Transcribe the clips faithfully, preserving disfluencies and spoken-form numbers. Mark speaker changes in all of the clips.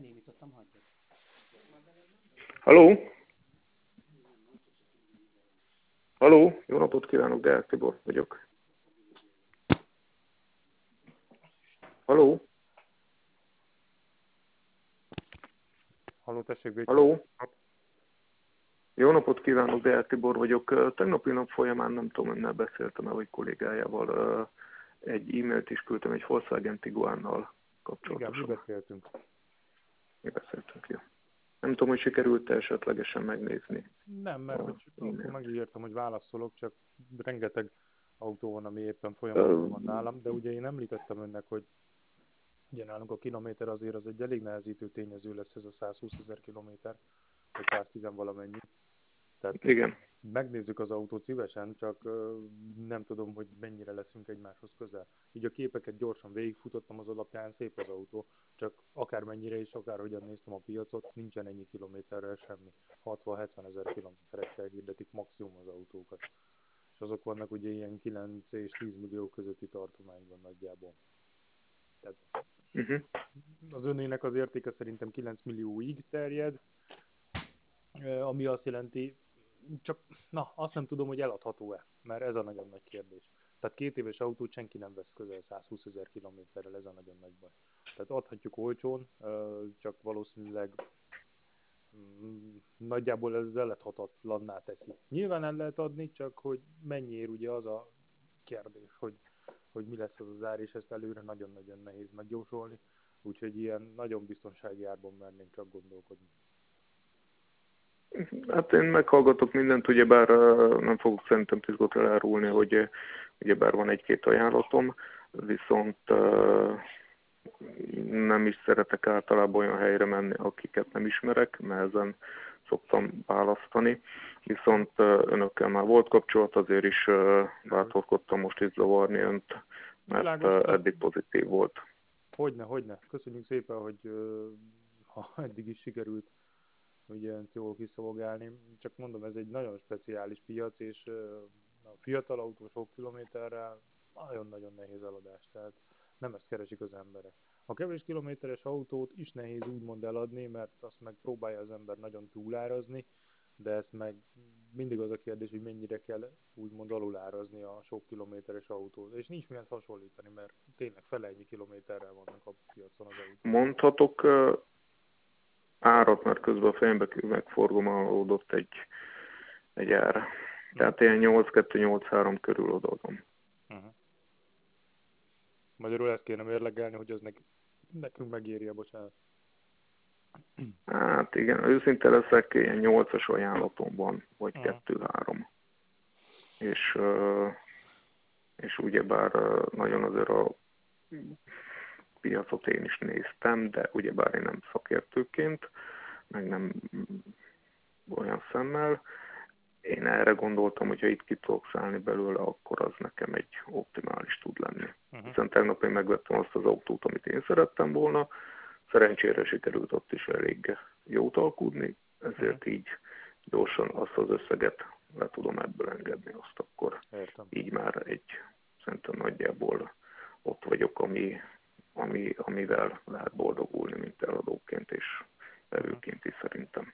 Speaker 1: Halló? Halló? Jó napot kívánok, Deák Tibor vagyok. Halló?
Speaker 2: Halló, tessék, Bécsi.
Speaker 1: Halló? Jó napot kívánok, Deák Tibor vagyok. Tegnapi nap folyamán nem tudom, önnel beszéltem-e, vagy kollégájával, egy e-mailt is küldtem egy Volkswagen Tiguannal kapcsolatosan.
Speaker 2: Igen, mi beszéltünk.
Speaker 1: Mi beszéltünk, jó. Nem tudom, hogy sikerült-e esetlegesen megnézni.
Speaker 2: Nem, mert hogy akkor megígértem, hogy válaszolok, csak rengeteg autó van, ami éppen folyamatban van nálam, de ugye én említettem önnek, hogy ugye nálunk a kilométer azért az egy elég nehezítő tényező lesz, ez a százhúszezer kilométer, vagy száztíz valamennyi. Tehát
Speaker 1: igen.
Speaker 2: Megnézzük az autót szívesen, csak nem tudom, hogy mennyire leszünk egymáshoz közel. Így a képeket gyorsan végigfutottam, az alapján szép az autó, csak akármennyire is, akárhogyan néztem a piacot, nincsen ennyi kilométerrel semmi. hatvan-hetven ezer kilométerekkel hirdetik maximum az autókat. És azok vannak ugye ilyen kilenc és tíz millió közötti tartományban nagyjából. Tehát uh-huh. Az önének az értéke szerintem kilenc millióig terjed, ami azt jelenti, csak na, azt nem tudom, hogy eladható-e, mert ez a nagyon nagy kérdés. Tehát két éves autót senki nem vesz közel százhúszezer kilométerrel, ez a nagyon nagy baj. Tehát adhatjuk olcsón, csak valószínűleg nagyjából ez eladhatatlanná teszi. Nyilván el lehet adni, csak hogy mennyiért ugye az a kérdés, hogy, hogy mi lesz az az ár, és ezt előre nagyon-nagyon nehéz megjósolni. Úgyhogy ilyen nagyon biztonsági árban mernénk csak gondolkodni.
Speaker 1: Hát én meghallgatok mindent, ugyebár nem fogok szerintem titkot elárulni, hogy ugyebár van egy-két ajánlatom, viszont nem is szeretek általában olyan helyre menni, akiket nem ismerek, nehezen szoktam választani. Viszont önökkel már volt kapcsolat, azért is bátorkodtam most itt zavarni önt, mert Világos, eddig pozitív volt.
Speaker 2: Hogyne, hogyne. Köszönjük szépen, hogy ha eddig is sikerült ugye jól kiszolgálni. Csak mondom, ez egy nagyon speciális piac, és a fiatal autó sok kilométerrel nagyon-nagyon nehéz eladás, tehát nem ezt keresik az emberek. A kevés kilométeres autót is nehéz úgymond eladni, mert azt meg próbálja az ember nagyon túlárazni, de ezt meg mindig az a kérdés, hogy mennyire kell úgymond alulárazni a sok kilométeres autót. És nincs miért hasonlítani, mert tényleg fele ennyi kilométerrel vannak a piacon az autók.
Speaker 1: Mondhatok árat, mert közben a fejembe megforgomolódott egy, egy ár. Tehát ilyen nyolc kettő nyolc három körül odaadom.
Speaker 2: Uh-huh. Magyarul ezt kéne mérlegelni, hogy az nek- nekünk megéri-e, bocsánat.
Speaker 1: Hát igen, őszinte leszek, ilyen nyolcas ajánlatom van, vagy
Speaker 2: uh-huh.
Speaker 1: kettő három. És, és ugyebár nagyon azért a piacot én is néztem, de ugyebár én nem szakértőként, meg nem olyan szemmel. Én erre gondoltam, hogy ha itt ki tudok szállni belőle, akkor az nekem egy optimális tud lenni. Uh-huh. Hiszen tegnap én megvettem azt az autót, amit én szerettem volna, szerencsére sikerült ott is elég jót alkudni, ezért uh-huh. így gyorsan azt az összeget le tudom ebből engedni, azt akkor
Speaker 2: Értem.
Speaker 1: Így már egy, szerintem nagyjából ott vagyok, ami, ami, amivel lehet boldogulni, mint eladóként és vevőként is szerintem.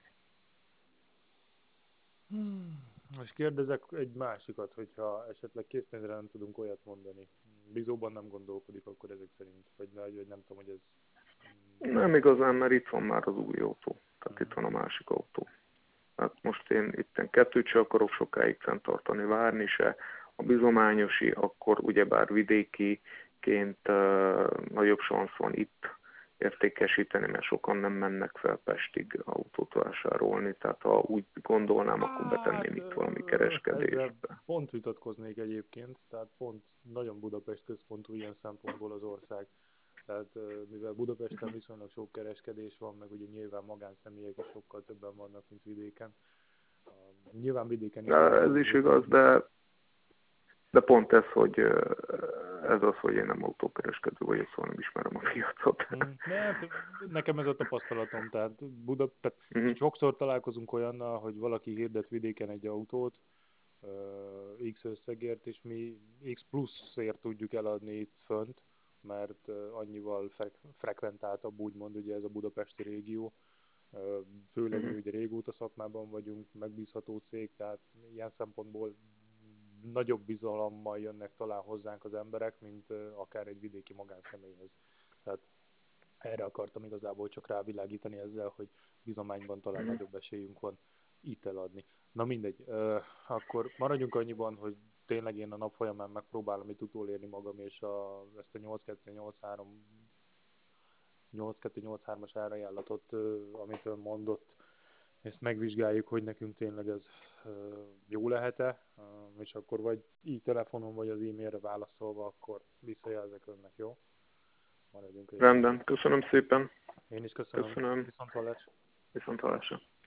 Speaker 2: Hmm. Most kérdezek egy másikat, hogyha esetleg készpénzre nem tudunk olyat mondani. Bizóban nem gondolkodik akkor ezek szerint, vagy, vagy nem tudom, hogy ez...
Speaker 1: Nem igazán, mert itt van már az új autó, tehát uh-huh. itt van a másik autó. Hát most én itten kettőt se akarok sokáig fenntartani, várni se. A bizományosi, akkor ugyebár vidékiként uh, nagyobb szansz van itt értékesíteni, mert sokan nem mennek fel Pestig autót vásárolni, tehát ha úgy gondolnám, akkor betenném itt valami kereskedésbe.
Speaker 2: Ezzel pont vitatkoznék egyébként, tehát pont nagyon Budapest központú ilyen szempontból az ország. Tehát mivel Budapesten viszonylag sok kereskedés van, meg ugye nyilván magánszemélyek is sokkal többen vannak, mint vidéken. Nyilván vidéken is.
Speaker 1: De ez is igaz, de, de pont ez, hogy ez az, hogy én nem autókereskedő vagyok, szóval nem ismerem a piacot.
Speaker 2: Mm, nekem ez a tapasztalatom, tehát, Buda, tehát mm-hmm. sokszor találkozunk olyannal, hogy valaki hirdet vidéken egy autót uh, X összegért, és mi X pluszért tudjuk eladni itt fönt, mert uh, annyival fre- frekventáltabb, úgymond ugye ez a budapesti régió. Főleg mi ugye régóta szakmában vagyunk, megbízható cég, tehát ilyen szempontból nagyobb bizalommal jönnek talán hozzánk az emberek, mint akár egy vidéki magánszemélyhez. Tehát erre akartam igazából csak rávilágítani ezzel, hogy bizományban talán
Speaker 1: Mhm.
Speaker 2: nagyobb esélyünk van itt eladni. Na mindegy, uh, akkor maradjunk annyiban, hogy tényleg én a nap folyamán megpróbálom itt utolérni magam, és a, ezt a nyolc kettő nyolc három nyolc kettő nyolc hármas árajánlatot, uh, amit ön mondott, ezt megvizsgáljuk, hogy nekünk tényleg ez uh, jó lehet-e, uh, és akkor vagy így telefonon, vagy az e-mailre válaszolva, akkor visszajelzek önnek, jó? Maradjunk egy.
Speaker 1: Rendben, köszönöm szépen.
Speaker 2: Én is köszönöm.
Speaker 1: Köszönöm.
Speaker 2: Viszont hallás.
Speaker 1: Viszont hallásra.